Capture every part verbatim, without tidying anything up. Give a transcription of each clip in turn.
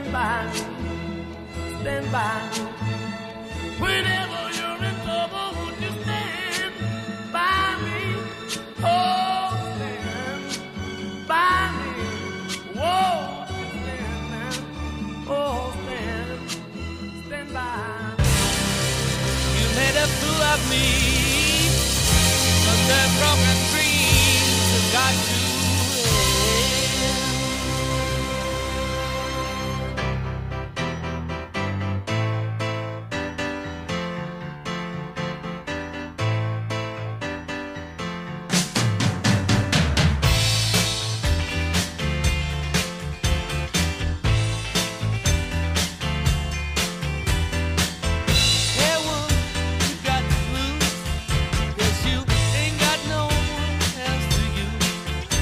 stand by me, stand by me. Whenever you're in trouble, would you stand by me? Oh, stand by me. Whoa, stand now. Oh, stand, stand by me. You made a fool of me, 'cause the broken dreams have got to end. Hey, woman, you got the blues, 'cause you ain't got no one else to use.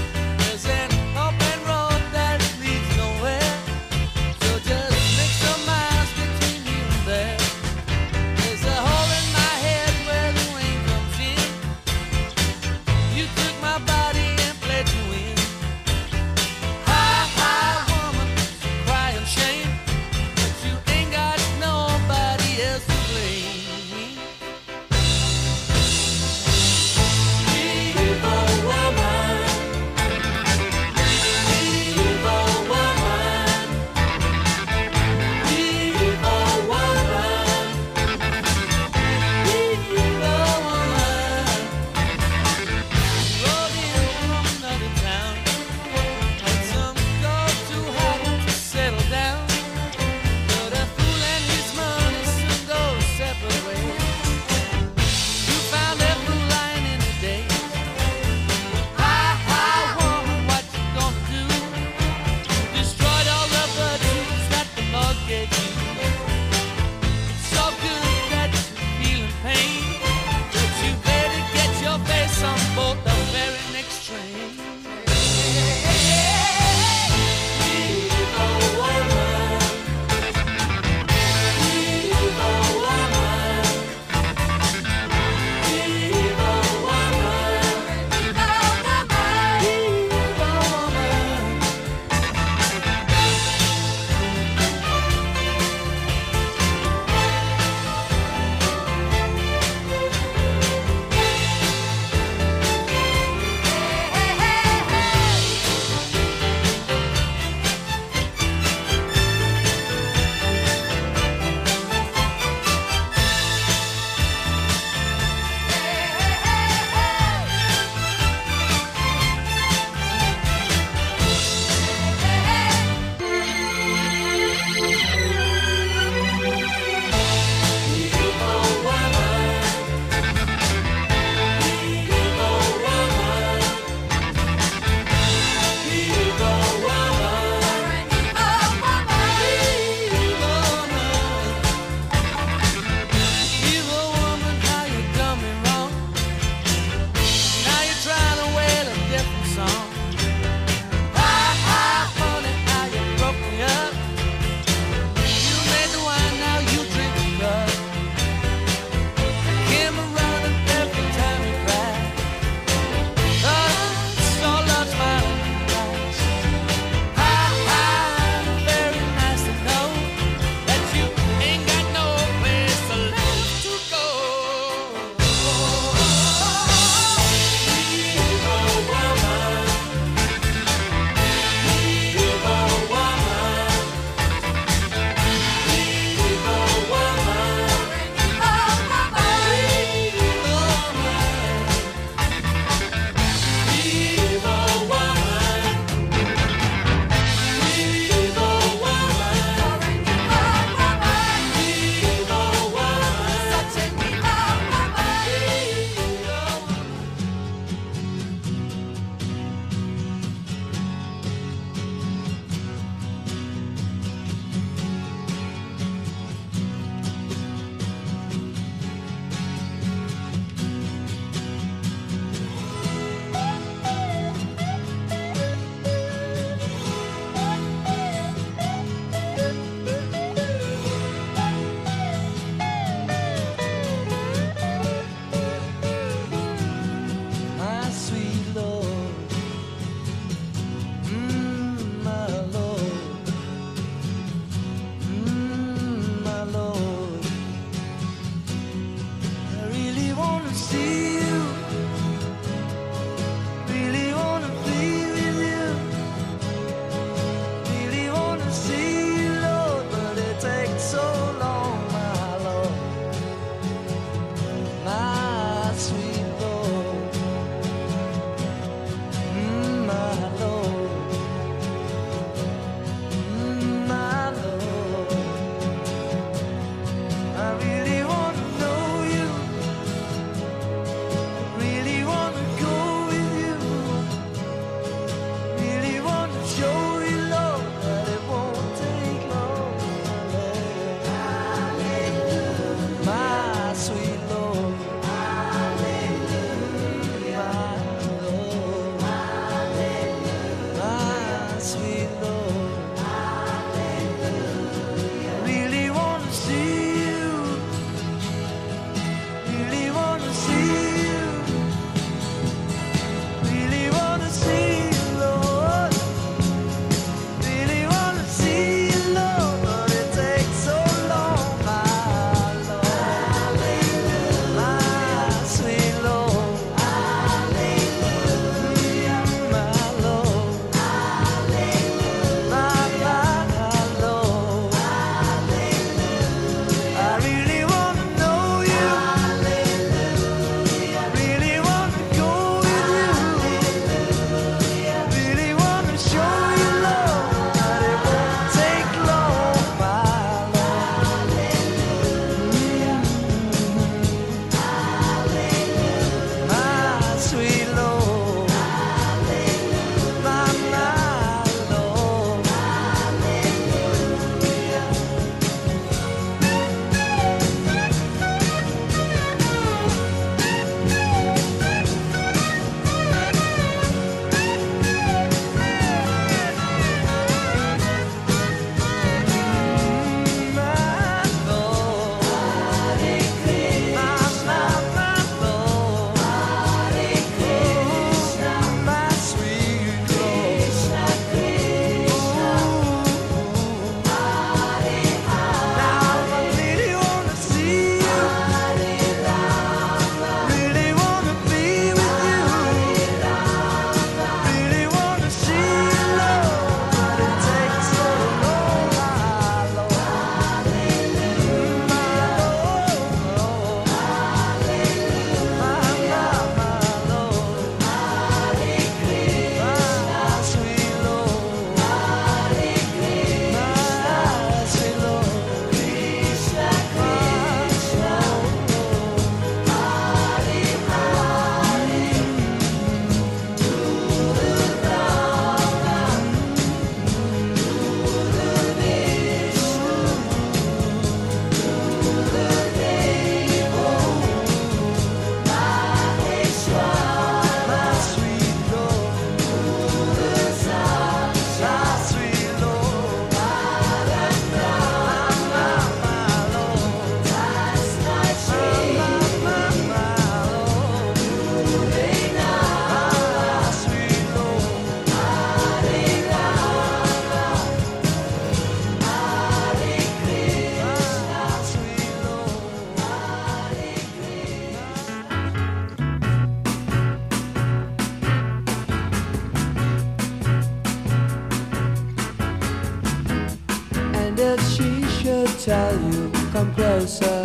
if she should tell you, come closer.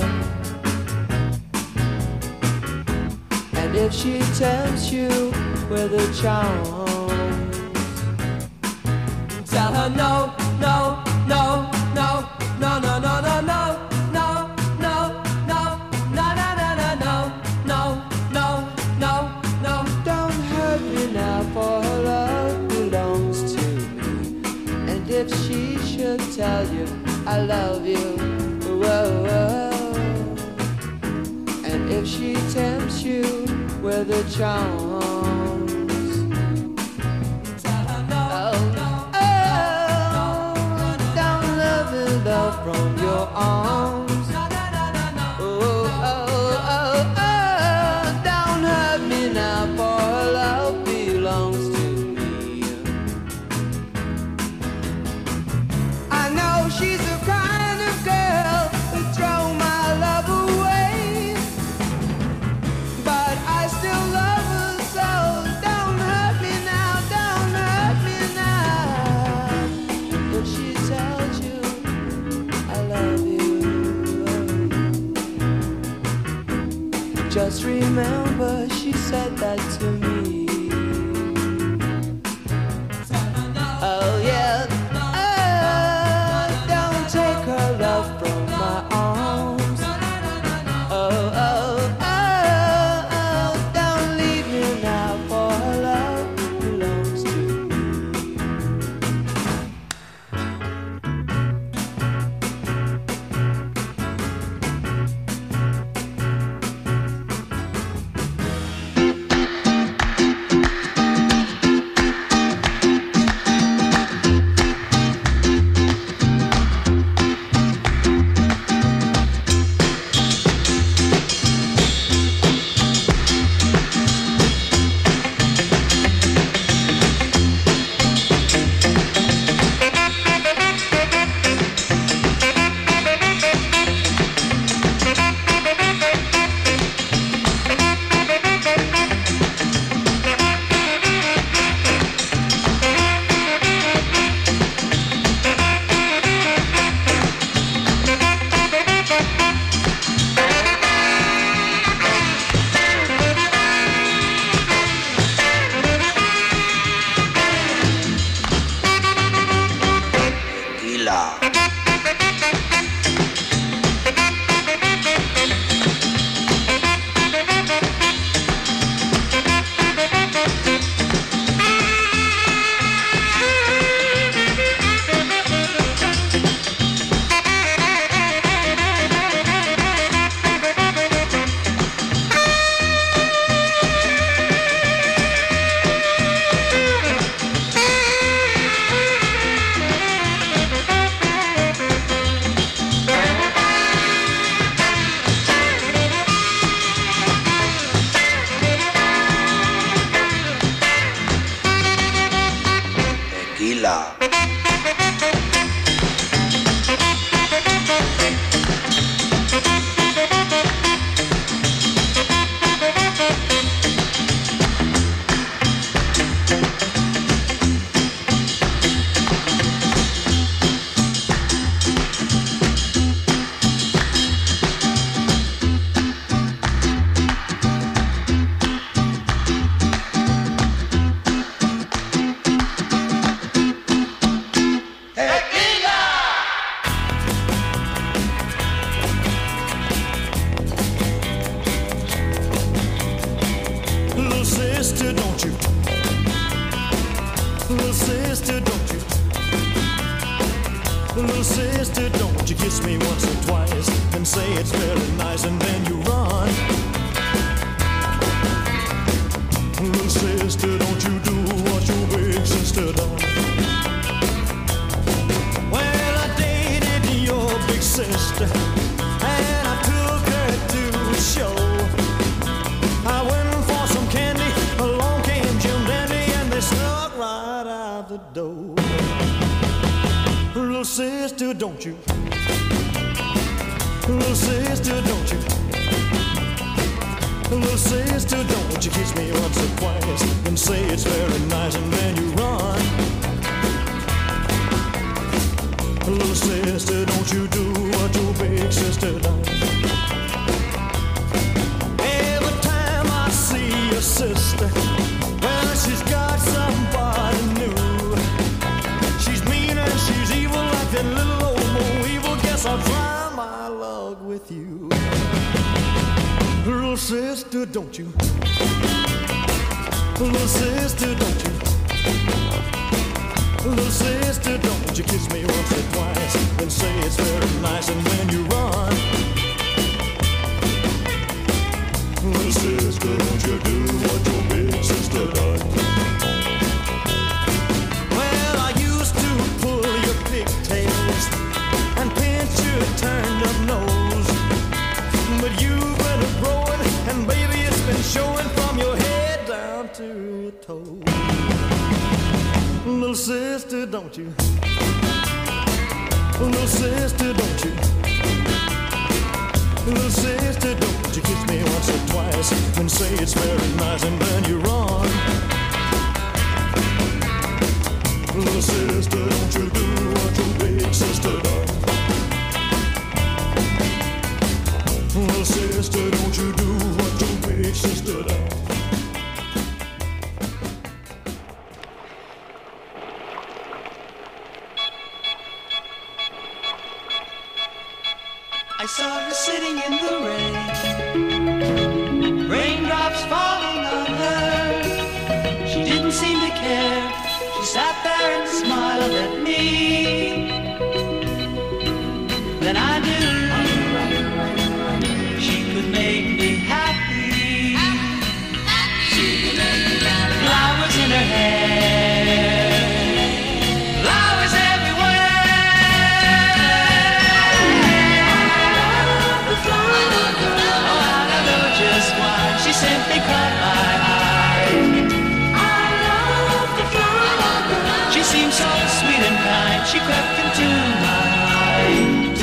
And if she tempts you with a charm, tell her no, no, no, no, no, no, no, no, no, no, no, no, no, no, no, no, no, no, no, no. Don't hurt me now, for her love belongs to me. And if she should tell you I love you, whoa, whoa. And if she tempts you with a charm, from your arms. Oh, oh, oh, oh, don't hurt me now, for love belongs to me. I know she's the kind of girl who throw my love away, but I still love her, so don't hurt me now, don't hurt me now. If she tells you just remember she said that to me. Oh yeah, oh, don't take her love from my arms. Oh, oh, oh, oh, don't leave me now, for her love belongs to Little sister, sister, don't you? Little sister, don't you? Little sister, don't you kiss me once or twice and say it's very nice, and when you run, little sister, don't you do what your big sister done? Well, I used to pull your pigtails and pinch your turned up nose, but you've been growing, and baby, it's been showing from your head down to your toes. Little sister, don't you? Little sister, don't you? Little sister, don't you kiss me once or twice and say it's very nice, and then you run. Little sister, don't you do what your big sister done? Little sister, don't you do what your big sister done? I saw her sitting in the rain, raindrops falling on her. She didn't seem to care. She sat there and smiled at me. Then I knew she could make me happy. Flowers in her hair, flowers she simply caught my eye. I love the flower girl. She seemed so sweet and kind. She crept into my mind.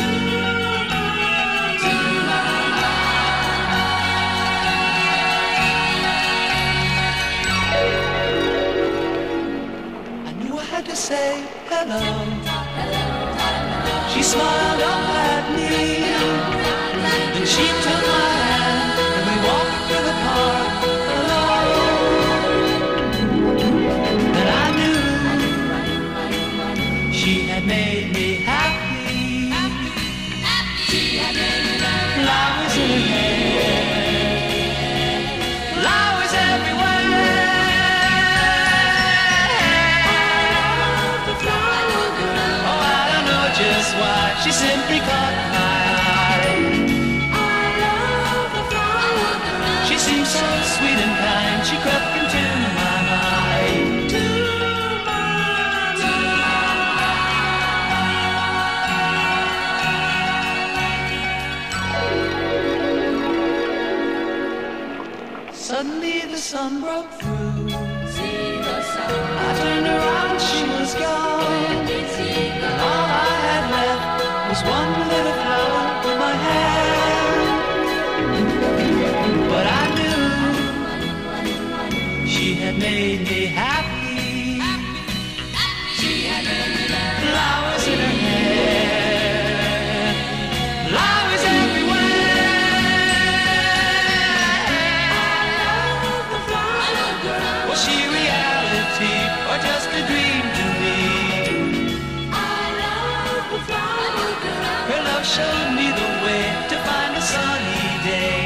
I knew I had to say hello. She smiled up at me. Then she took my hand. Walked through the park alone. Then I knew she had made me happy. Flowers in her hair, flowers everywhere. Oh, I don't know just why. She simply caught my eye. She seemed so sweet and kind. She crept into my mind. Suddenly the sun broke through. I turned around, she was gone. All I had left was one little flower in my hand. But I knew she had made me happy. Flowers in her hair, flowers everywhere. Was she reality or just a dream to me? Her love showed me the way to find a sunny day.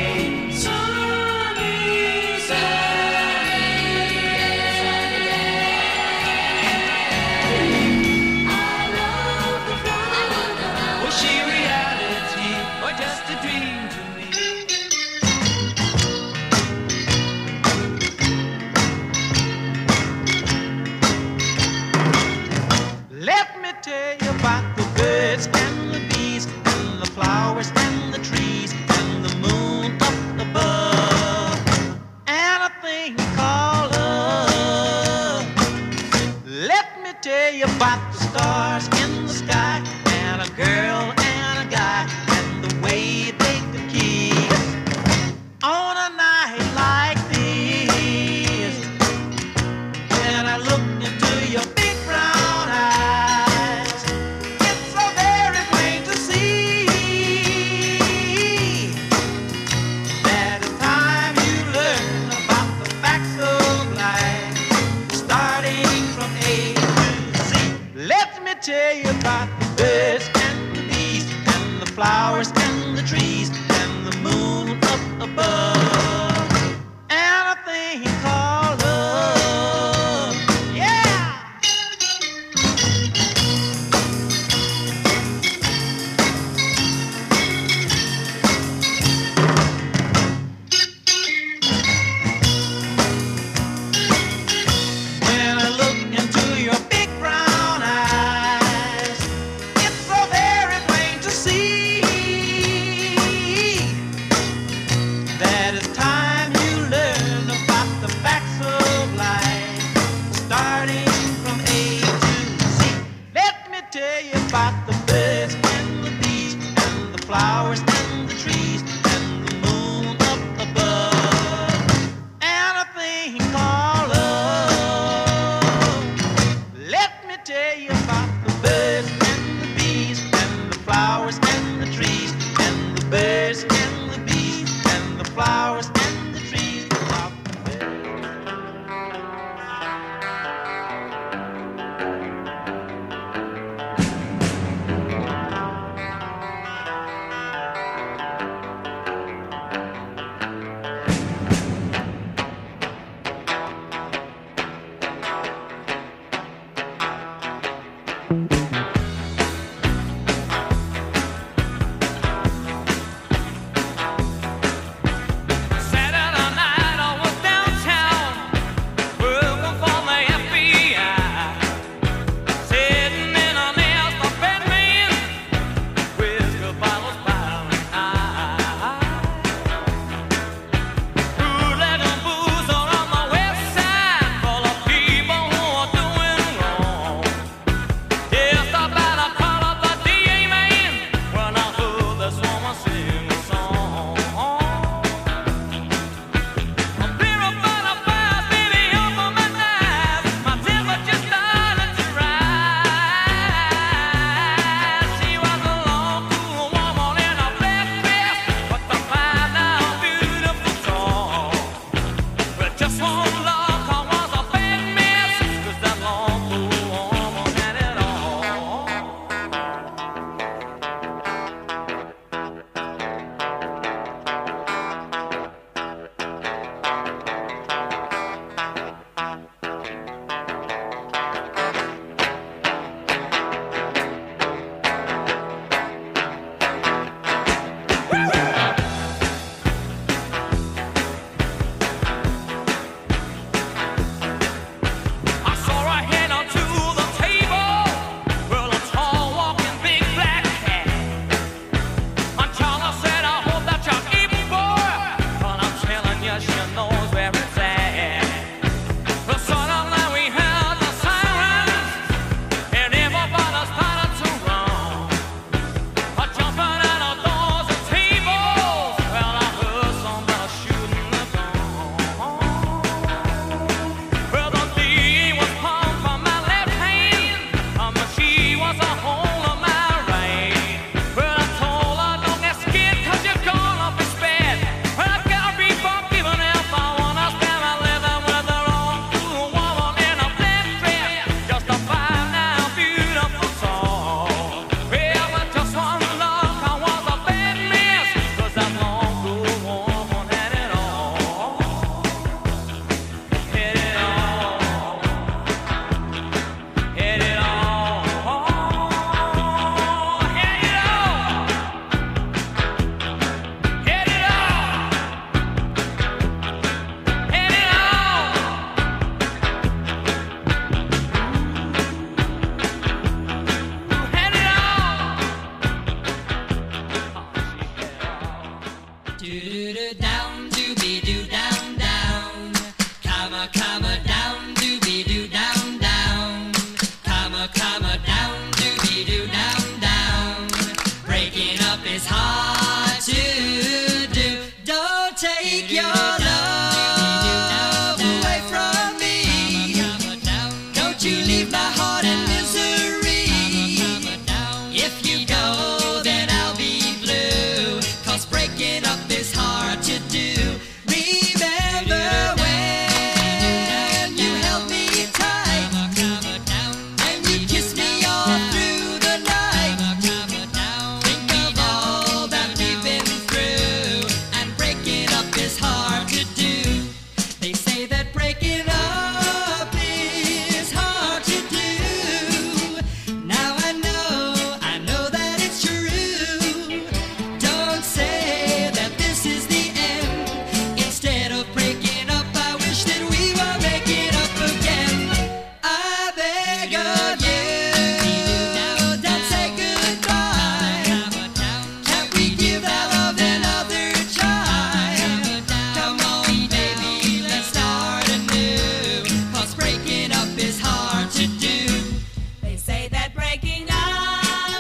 Tell you about the birds and the bees and the flowers and the trees and the moon up above and a thing called love. Let me tell you about the stars in the sky and a girl and a guy and the way they could kiss on a night like this. And I looked into your big brown eyes. Tell you about the birds and the bees and the flowers and the trees and the moon up above. about the birds and the bees and the flowers and the trees and the moon up above and a thing called love. Let me tell you about the birds and the bees and the flowers and the trees and the birds and the bees and the flowers and the trees. About the Breaking up is hard to do. They say that breaking up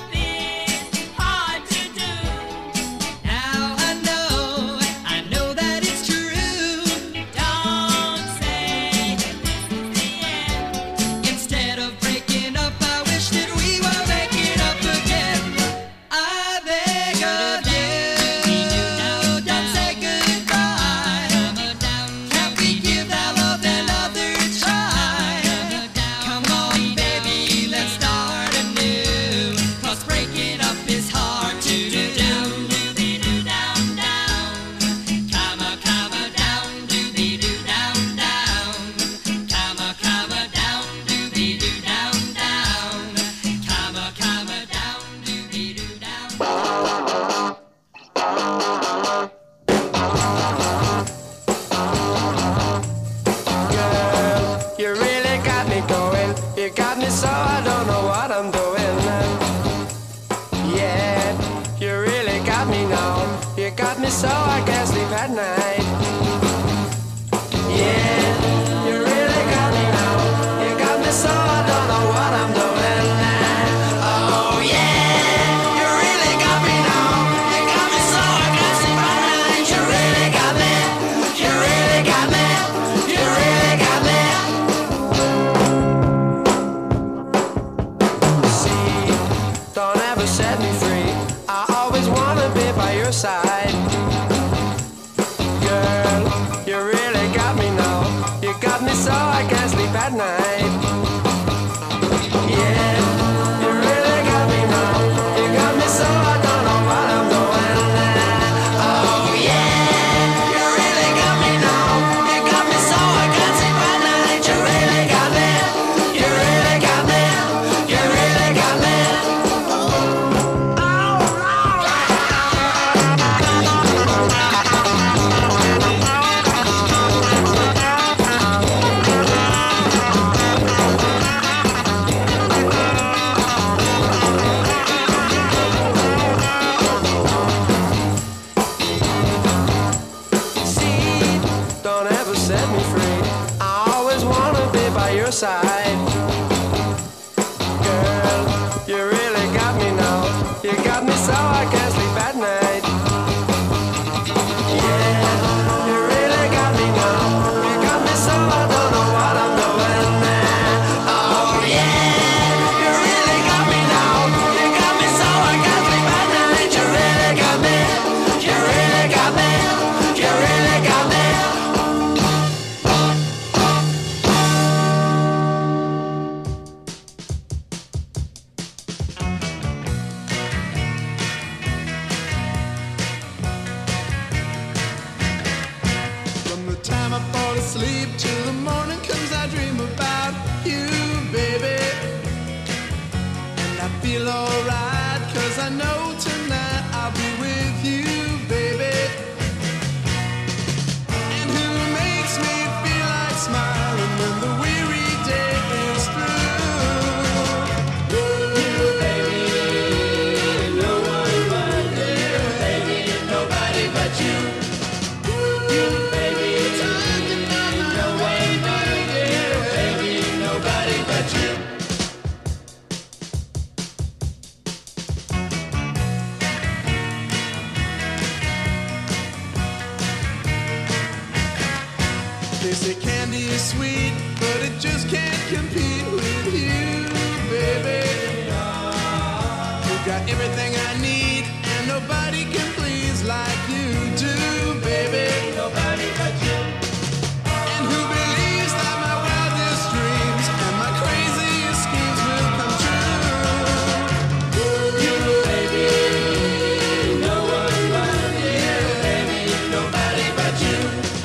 set me free. I always wanna be by your side. Girl, you really got me now. You got me so I can't sleep at night. Yeah, you really got me now. You got me so I don't know what I'm doing. Oh yeah, you really got me now. You got me so I can't sleep at night. You really got me. You really got me. You really got me. Side. Girl, you really got me now. You got me so I can't sleep at night. Yeah, you really got me now. You got me so I don't know what I'm doing. Oh yeah, you really got me now. You got me so I can't sleep at night. You really got me. You really got me. You really got me. Sleep till the morning comes, I dream about you, baby. And I feel alright, cause I know tonight I'll be with you, baby. And who makes me feel like smiling when the weary day is through? You, baby, no one but you, baby, nobody but you. You, baby, they say candy is sweet, but it just can't compete with you, baby. You got everything I need, and nobody can please like you do, baby. Nobody but you. And who believes that my wildest dreams and my craziest schemes will come true? You, baby, no one but you, baby, nobody but you.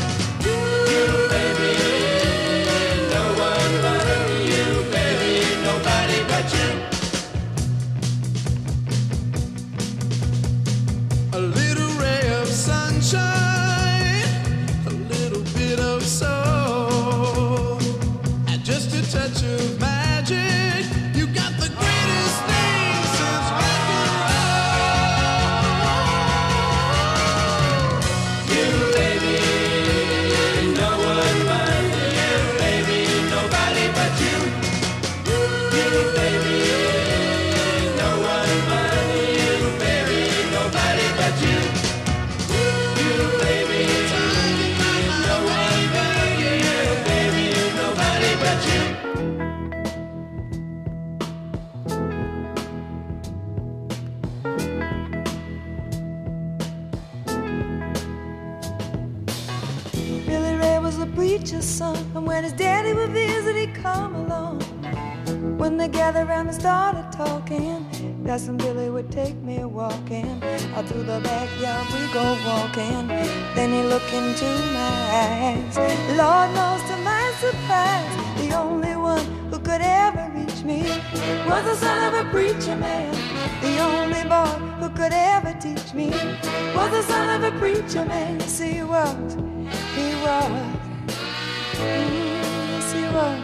A little ray of sunshine, a little bit of soul, and just a touch of magic. You got the greatest thing since rock and roll. You, baby, no one but you, baby, nobody but you. You, baby, no one but you, baby, nobody but you. You, baby, no one but you, baby, nobody but you. Billy Ray was a preacher's son, and when his daddy would visit, he'd come along. When they gathered around and started talking, Cousin Billy would take me walking. Out through the backyard we go walking. Then he looked into my eyes. Lord knows to my surprise, the only one who could ever reach me was the son of a preacher man. The only boy who could ever teach me was the son of a preacher man. Yes, he was, he was, mm, yes, he was.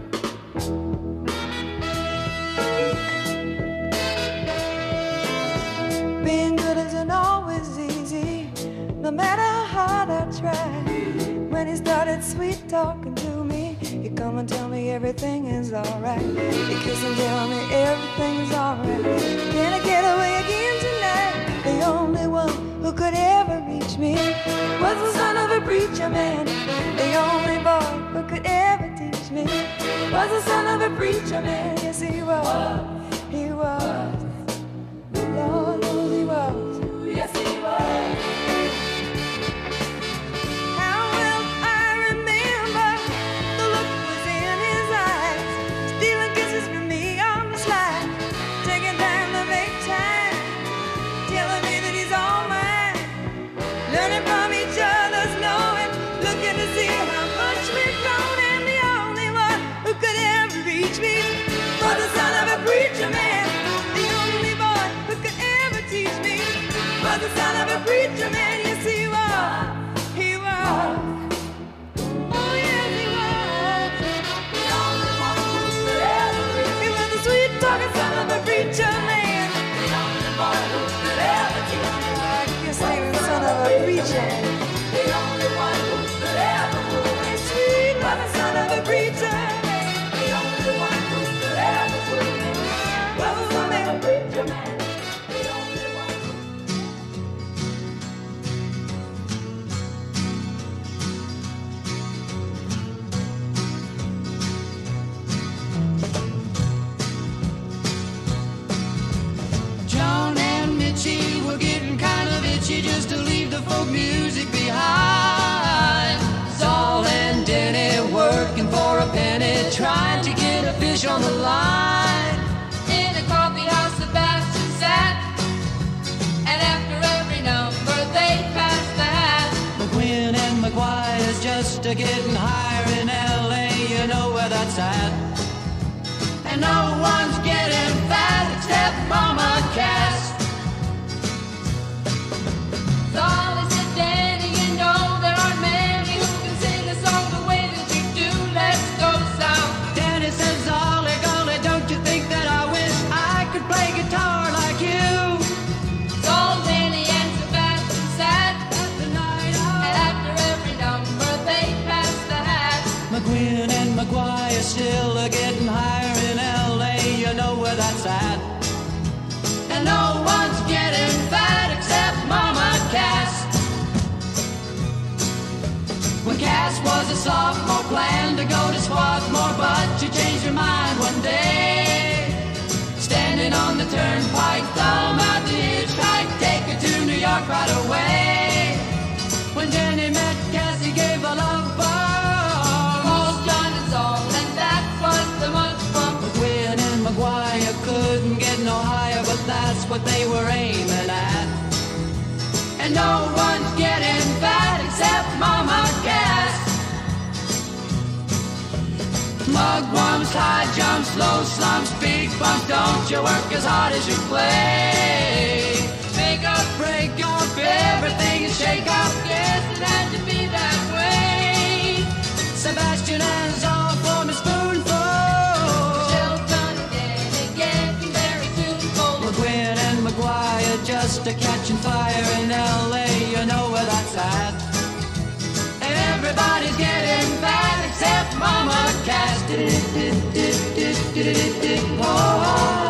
Being good isn't always easy, no matter how hard I try. When he started sweet talking to me, he'd come and tell me everything is alright. He'd kiss and tell me everything's alright. Can I get away again tonight? The only one who could ever reach me was the son of a preacher man. The only boy who could ever teach me was the son of a preacher man. Yes, he was, he was. old music behind. Saul and Denny working for a penny, trying to get a fish on the line. In a coffee house, Sebastian sat, and after every number they passed the hat. McGuinn and McGuire's just a getting higher in L A, you know where that's at. And no one's getting fat except Mama Cass. Saul said, Danny, you know there aren't many who can sing a song the way that you do. Let's go south. Danny says, Ollie, golly, don't you think that I wish I could play guitar like you? Saul, Danny, and Sebastian sat, At the night out. and after every number they passed the hat. McGuinn and McGuire still are getting higher in L A, you know where that's at. And no one's getting fat except Mama Cass. When Cass was a sophomore, planned to go to Swarthmore, but she changed her mind one day. Standing on the turnpike, thumb out the hitchhike, take her to New York right away. When Jenny met Cass, he gave a love bomb. Called John and Saul, and that was the much fun. McGuinn and McGuire couldn't get no higher, but that's what they were aiming at. And no one's getting fat except Mama Cass. Mugwumps, high jumps, low slumps, big bumps, don't you work as hard as you play. Make up, break off, everything is shake up. Yes, it had to be that way. Sebastian and Saul form a spoonful. Shelton and Danny getting very tuneful. McGuinn and McGuire just a catching fire in L A, you know where that's at. Everybody's getting fat except Mama Cass. Oh.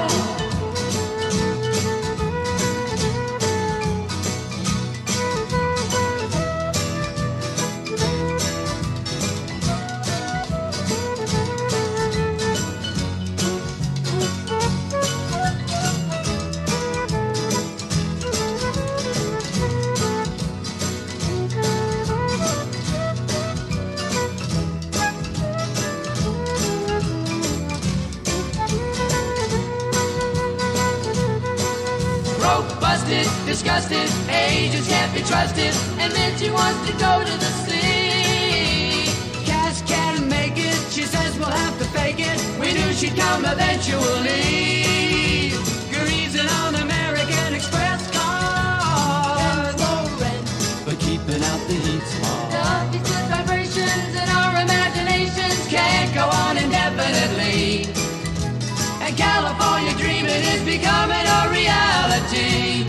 Disgusted, agents can't be trusted, And then she wants to go to the sea. Cass can't make it, she says we'll have to fake it. We knew she'd come eventually. Greasing on American Express cars, Low rent, but keeping out the heat smog. the good vibrations in our imaginations Can't go on indefinitely. And California dreaming is becoming a reality.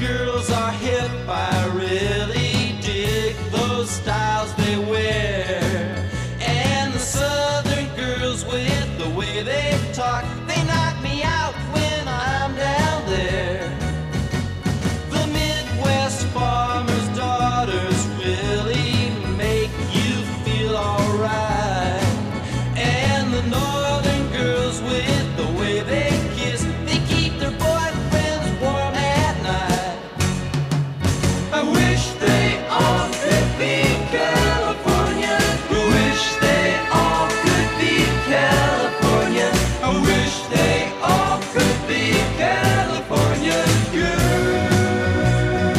girls are hip. I really dig those styles they wear. And the southern girls with the way they talk, they knock me out when I'm down there. The Midwest farmers' daughters really make you feel alright. And the northern girls with the way they kiss, they keep their boyfriends warm at night. I wish they all could be California. I wish they all could be California. I wish they all could be California girls.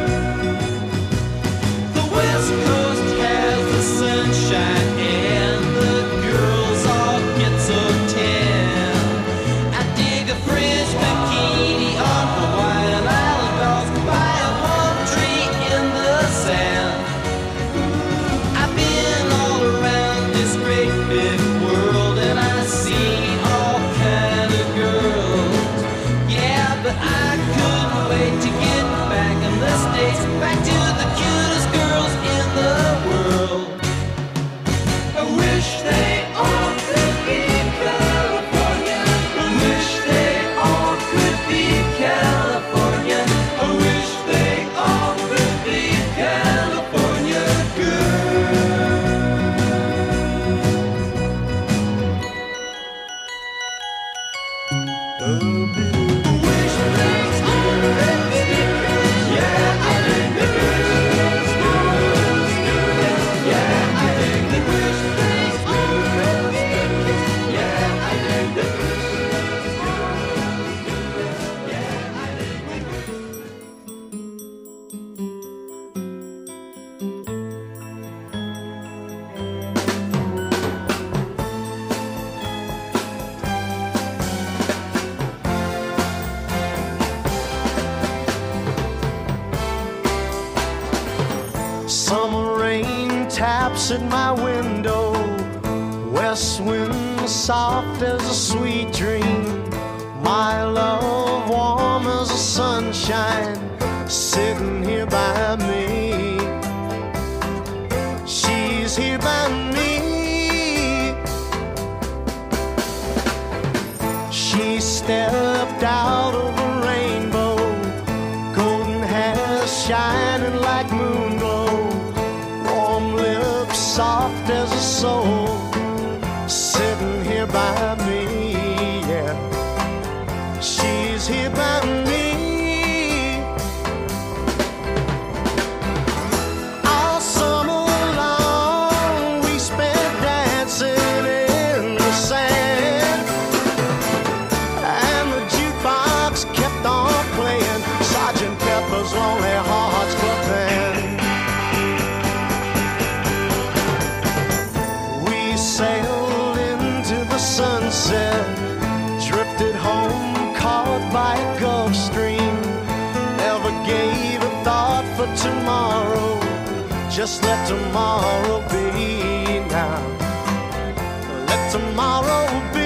The West Coast has the sunshine and the girls all get so tan. I dig a French bikini on Hawaiian Island dolls by a palm tree in the sand. I've been all around this great big world and I see all kind of girls. Yeah, but I couldn't wait to get back in the States, back to the cutest girls in the world. I wish they all could be California. I wish they all could be California. I wish they all could be California Summer rain taps at my window, west wind soft as a sweet dream. My love warm as the sunshine, sitting here by me. She's here by me. She stepped out of a rainbow, golden hair shining like moon glow, warm lips soft as a soul, sitting here by me, yeah. She's here by me. All summer long we spent dancing in the sand, and the jukebox kept on playing Sergeant Pepper's Lonely Hearts Club Band. We sailed into the sunset, drifted home caught by a Gulf Stream. Never gave a thought for tomorrow, just let tomorrow be now. Let tomorrow be.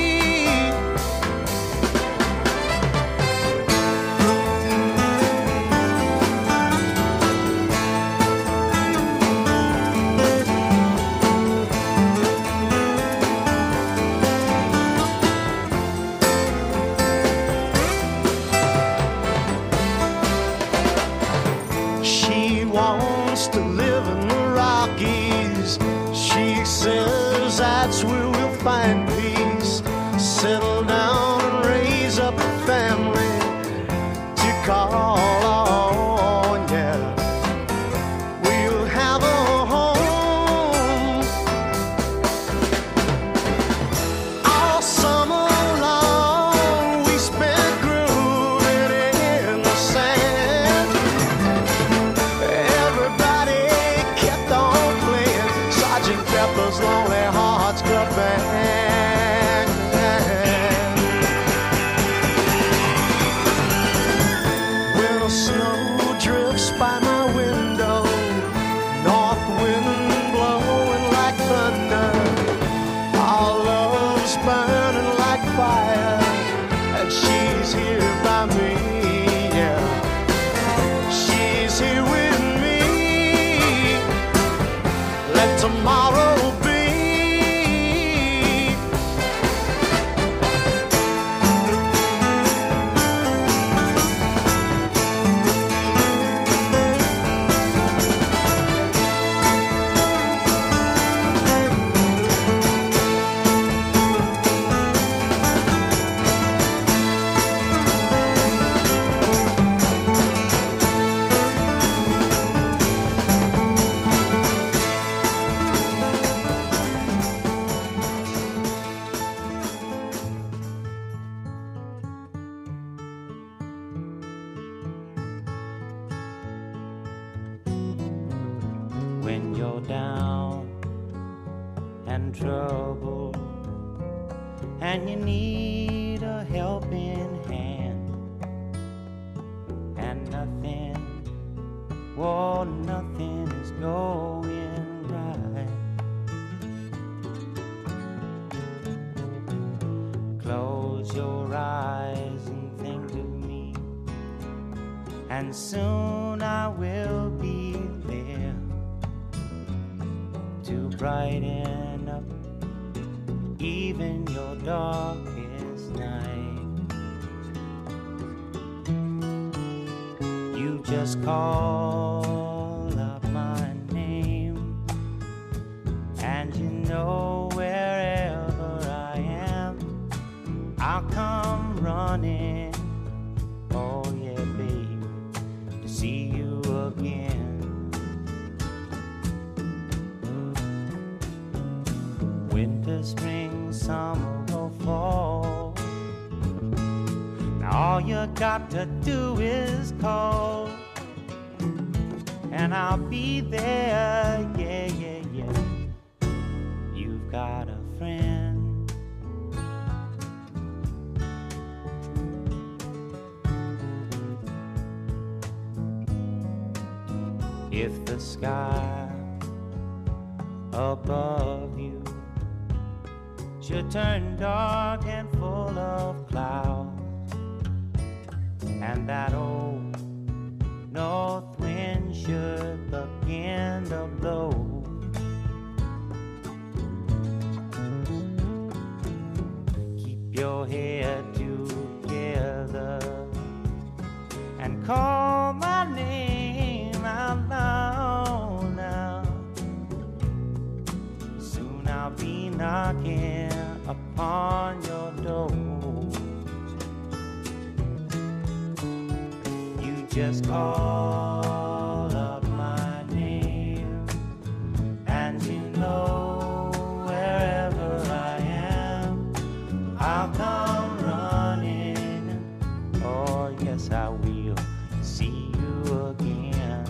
She wants to live in the Rockies. She says that's where we'll find peace. Settle down and raise up a family to call on, yeah. We'll have a home all summer long. We spent grooving in the sand. Everybody kept on playing Sergeant Pepper's Lonely Hearts Club Band. down and troubled, and you need a helping hand, and nothing, well, nothing is going right. Close your eyes and think of me, and soon I will be there to brighten up even your darkest night. You just call out my name, and you know wherever I am, I'll come running. Oh yeah, babe, to see you again. Winter, spring, summer, or fall, now all you got to do is call, and I'll be there, yeah, yeah, yeah. You've got a friend. If the sky above you should turn dark and full of clouds, and that old north wind should begin to blow, keep your head together and call my name out loud now. Soon I'll be knocking upon your door. You just call up my name, and you know wherever I am, I'll come running. Oh yes, I will see you again.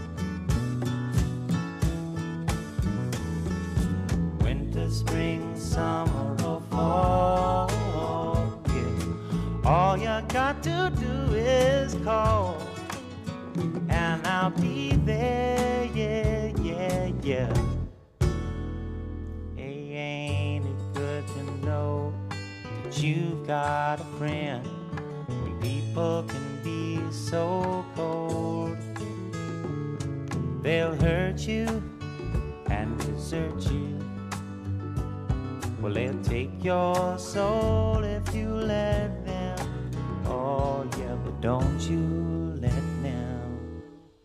Winter, spring, summer, or fall, yeah. All you got to do is call, and I'll be there, yeah, yeah, yeah. Hey, ain't it good to know that you've got a friend? When people can be so cold, they'll hurt you and desert you. Well, they'll take your soul if you let them. Oh yeah, but don't you let them.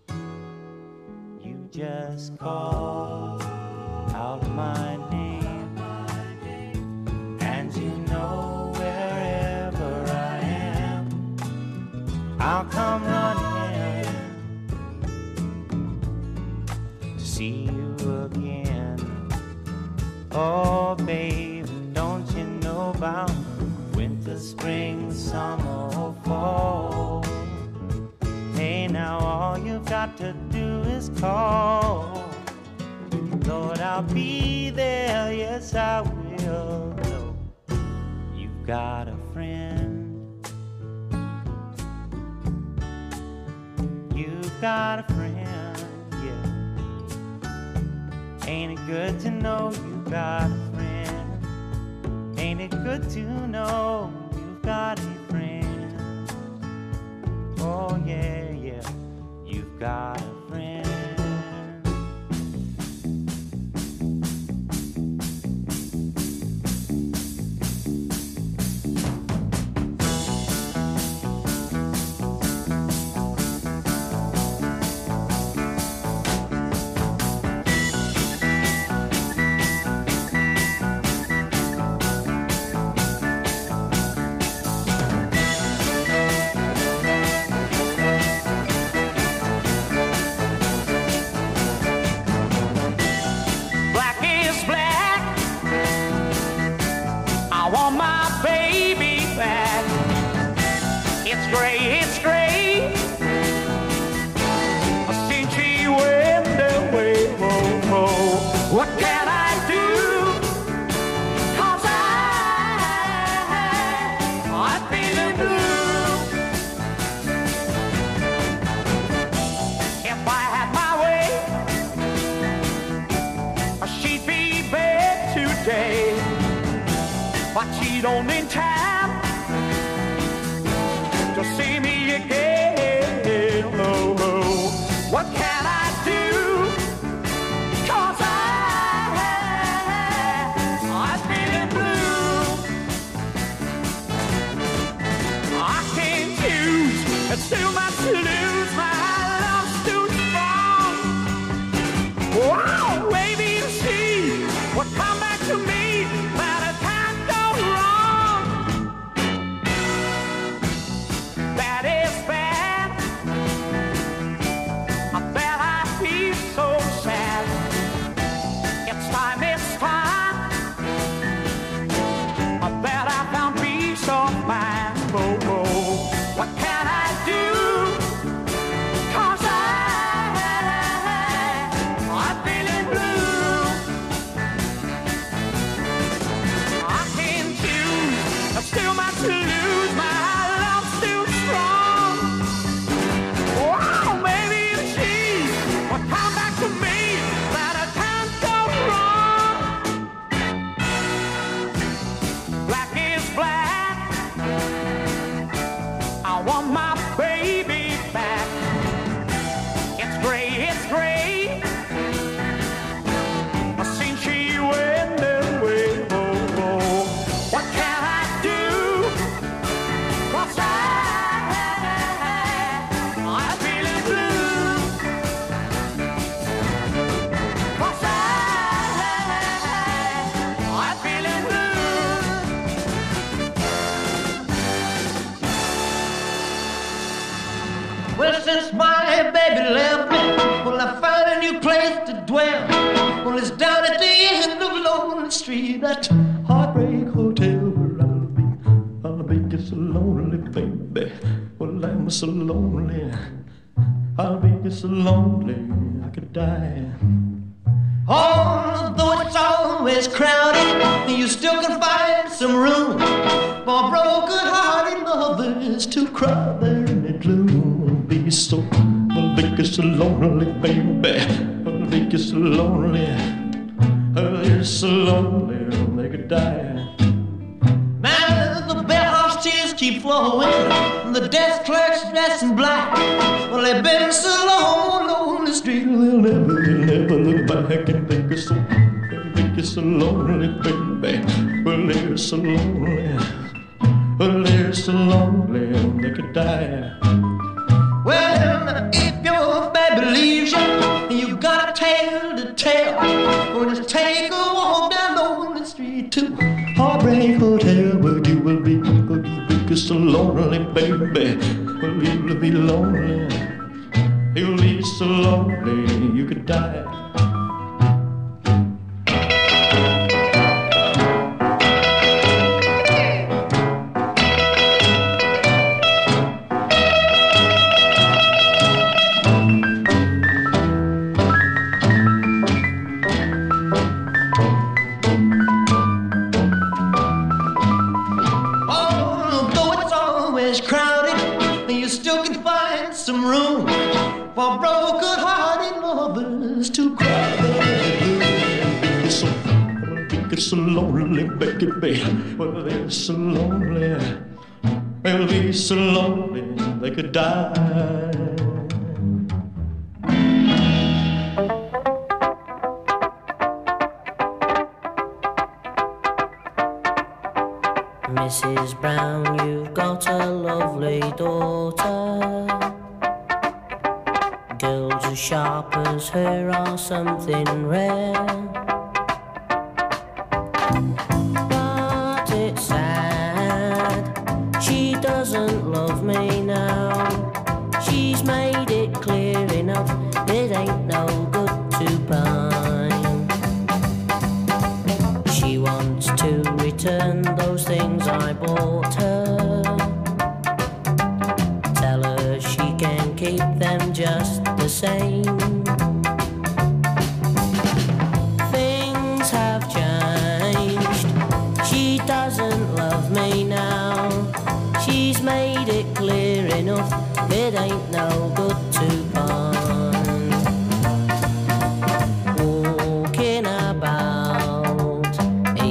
You just call out my name, and you know wherever I am, I'll come running to see you again. Oh baby, don't you know about winter, spring, summer, or fall? Hey, now all you've got to do is call. Lord, I'll be there, yes I will. No, you've got a friend. You've got a friend, yeah. Ain't it good to know you've got a friend? Ain't it good to know you've got a friend? Oh yeah, yeah, you've got a friend. Since she went away, oh, oh. day. But she don't in time to see me again. Oh, oh. What can I do? 'Cause I, I'm feeling blue. I can't choose, it's too much to lose. My love's too strong. Wow, maybe she will come back to me, but it can't go wrong. That is bad. I bet I feel so sad. It's time, it's time. I bet I found peace of mind. Oh, oh. What can I do? 'Cause I, I'm feeling blue. I can't choose, there's still much to lose. My love's too strong. Wow, maybe she will come back to me, but I can't go wrong. Black is black. I want my baby back. It's gray, it's gray. Since she went away, oh, oh. What can I do? 'Cause I, I'm feeling blue. 'Cause I, I'm feeling blue. Well, since my baby left me, well, I found a new place to dwell. Well, it's down at the end of Lonely Street, that Heartbreak Hotel where I'll be. I'll be just so lonely, baby. Well, I'm so lonely. I'll be just so lonely, I could die. Although it's always crowded, you still can find some room for broken-hearted lovers to cry there in the gloom. Be so, I'll be just so lonely, baby. I'll be just so lonely. I'll be so lonely, they could die. Now the bellhop's tears keep flowing, the desk clerk's dressed in black. Well, they've been so long on the street, they'll never, they'll never look back and think it's so, think it's so lonely, baby. Well, they're so lonely. Well, they're so lonely, they could die. Well, if your baby leaves you, you got a tale to tell. Well, just take a walk down on the street to Heartbreak Hotel, where you will be, where you will be so lonely, baby. Well, you'll be lonely, you'll be so lonely, you could die. For broken-hearted lovers to cry. Be so, be so lonely, baby. Well, they're so lonely. They'll be so lonely they could die. Missus Brown, you've got a lovely daughter. Girls as sharp as her are something rare. But it's sad, she doesn't love me now. She's made it clear enough, it ain't no good to pine. She wants to return those things I bought her. Tell her she can keep them just the same. Things have changed. She doesn't love me now. She's made it clear enough, it ain't no good to pine. Walking about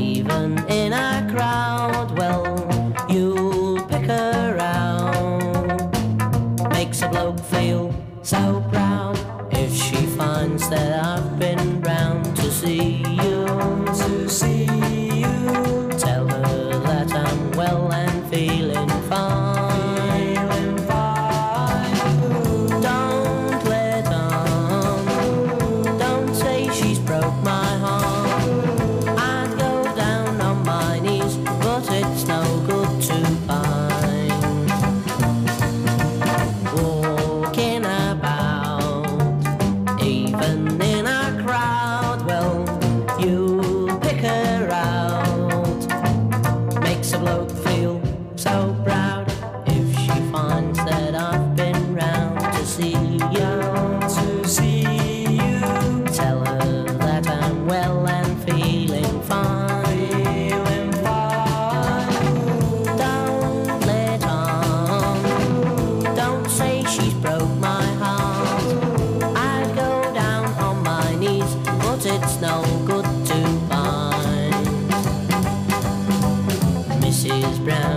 is brown.